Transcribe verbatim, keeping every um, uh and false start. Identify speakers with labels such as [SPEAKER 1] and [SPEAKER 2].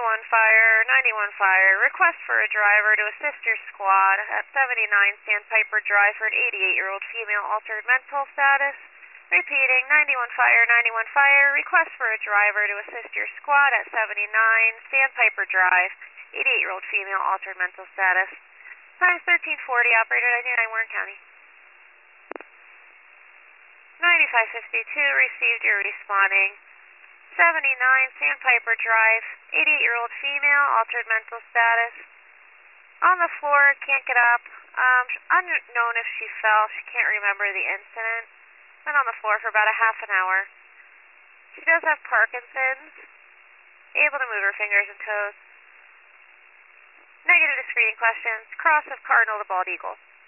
[SPEAKER 1] ninety-one fire, ninety-one fire. Request for a driver to assist your squad at seventy-nine Sandpiper Drive for an eighty-eight-year-old female altered mental status. Repeating, ninety-one fire, ninety-one fire. Request for a driver to assist your squad at seventy-nine Sandpiper Drive, eighty-eight-year-old female altered mental status. Times thirteen forty, operator ninety-nine, Warren County. ninety-five fifty-two, received, you're responding. seventy-nine Sandpiper Drive, eighty-eight-year-old female, altered mental status. On the floor, can't get up. Um, unknown if she fell, she can't remember the incident. Been on the floor for about a half an hour. She does have Parkinson's, able to move her fingers and toes. Negative to screening questions, cross of Cardinal to Bald Eagle.